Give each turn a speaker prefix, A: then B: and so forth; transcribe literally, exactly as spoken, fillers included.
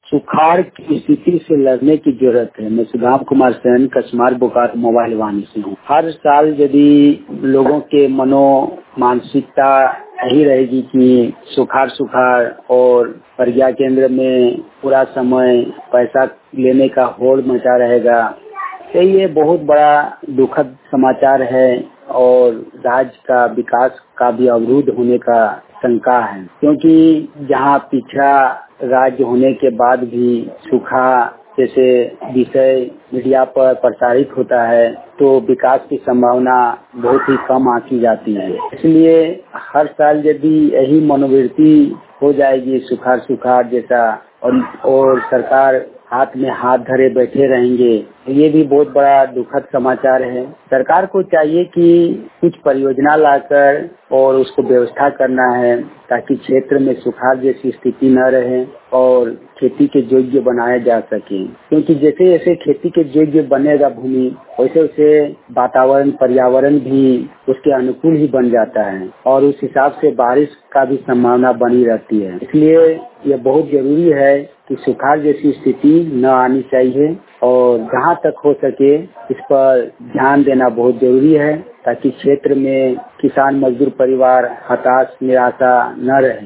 A: सुखाड़ की स्थिति से लड़ने की जरूरत है। मैं सुदाम कुमार सेन कस्मार बोकारो मोबाइल वाणी से हूँ। हर साल यदि लोगों के मनो मानसिकता यही रहेगी कि सुखाड़ सुखाड़ और प्रज्ञा केंद्र में पूरा समय पैसा लेने का होड़ मचा रहेगा, तो ये बहुत बड़ा दुखद समाचार है और राज्य का विकास का भी अवरुद्ध होने का शंका है, क्योंकि जहाँ पिछड़ा राज्य होने के बाद भी सूखा जैसे विषय मीडिया पर प्रसारित होता है तो विकास की संभावना बहुत ही कम आंकी जाती है। इसलिए हर साल यदि यही मनोवृत्ति हो जाएगी सुखाड़ सुखाड़ जैसा और, और सरकार हाथ में हाथ धरे बैठे रहेंगे, ये भी बहुत बड़ा दुखद समाचार है। सरकार को चाहिए कि कुछ परियोजना लाकर और उसको व्यवस्था करना है ताकि क्षेत्र में सुखाड़ जैसी स्थिति न रहे और खेती के योग्य बनाया जा सके, क्योंकि जैसे जैसे खेती के योग्य बनेगा भूमि वैसे वैसे वातावरण पर्यावरण भी उसके अनुकूल ही बन जाता है और उस हिसाब से बारिश का भी संभावना बनी रहती है। इसलिए यह बहुत जरूरी है कि सुखाड़ जैसी स्थिति न आनी चाहिए और जहाँ तक हो सके इस पर ध्यान देना बहुत जरूरी है ताकि क्षेत्र में किसान मजदूर परिवार हताश निराशा न रहे।